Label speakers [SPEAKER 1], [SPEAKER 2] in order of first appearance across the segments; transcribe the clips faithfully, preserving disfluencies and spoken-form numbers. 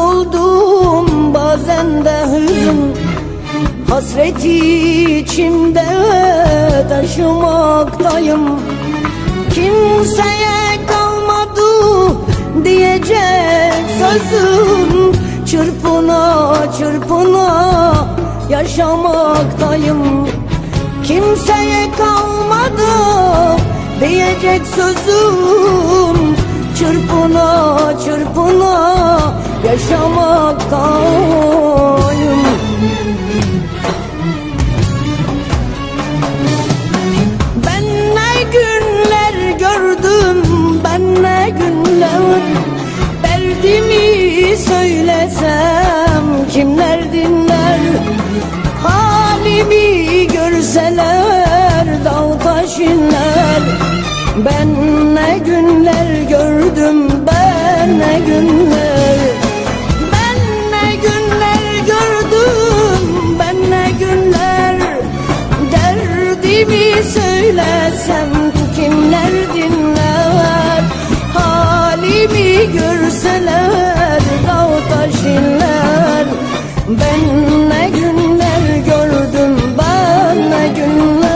[SPEAKER 1] oldum, bazen de hüzün. Hasreti içimde taşımaktayım. Kimseye kalmadı diyecek sözüm. Çırpına çırpına yaşamaktayım. Kimseye kalmadı diyecek sözüm. Çırpına çırpına yaşamaktayım. Ben ne günler gördüm, ben ne günler. Derdimi söylesem kimler dinler? Halimi görseler dağ taş inler. Ben ne günler gördüm, ben ne günler. Ben ne günler gördüm, ben ne günler. Derdimi söylesem kimler dinler? Halimi görseler dağ taş inler. Ben ne günler gördüm, ben ne günler.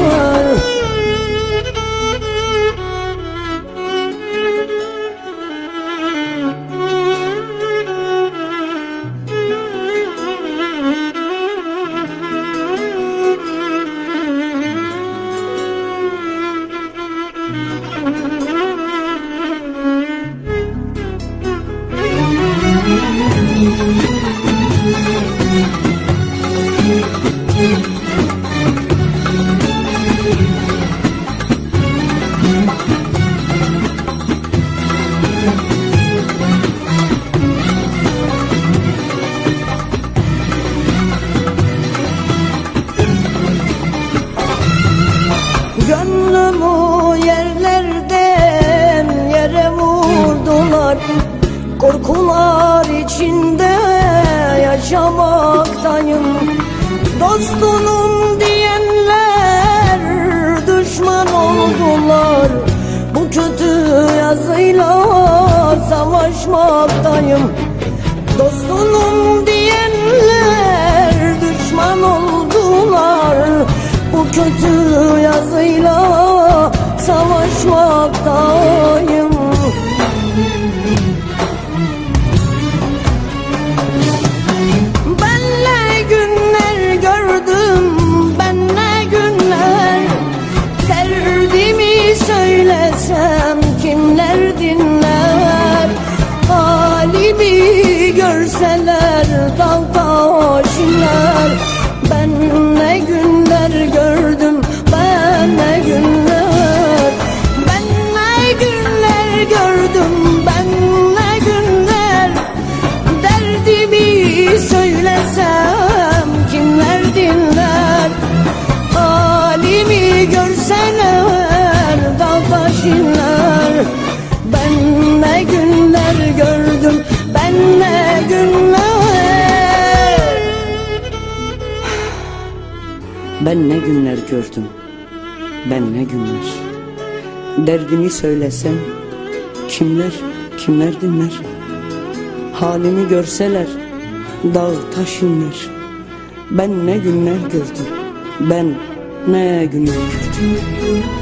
[SPEAKER 1] Gönlümü yerlerden yere vurdular. Korkular içinde yaşamaktayım. Dostunum diyenler düşman oldular. Bu kötü yazıyla savaşmaktayım. Dostunum diyenler düşman oldular. Bu kötü yazıyla savaşmaktayım. Ben ne günler gördüm, ben ne günler. Derdimi söylesem kimler dinler? Halimi görseler dağ taş inler. Ben ne günler gördüm, ben ne günler. Ben ne günler gördüm, ben ne günler. Derdimi söylesem kimler dinler? Halimi görseler dağ taş inler. Ben ne günler gördüm, ben ne günler. Ben ne günler gördüm, ben ne günler. Derdimi söylesem kimler, kimler dinler? Halimi görseler dağ taş inler. Ben ne günler gördüm, ben ne günler gördüm.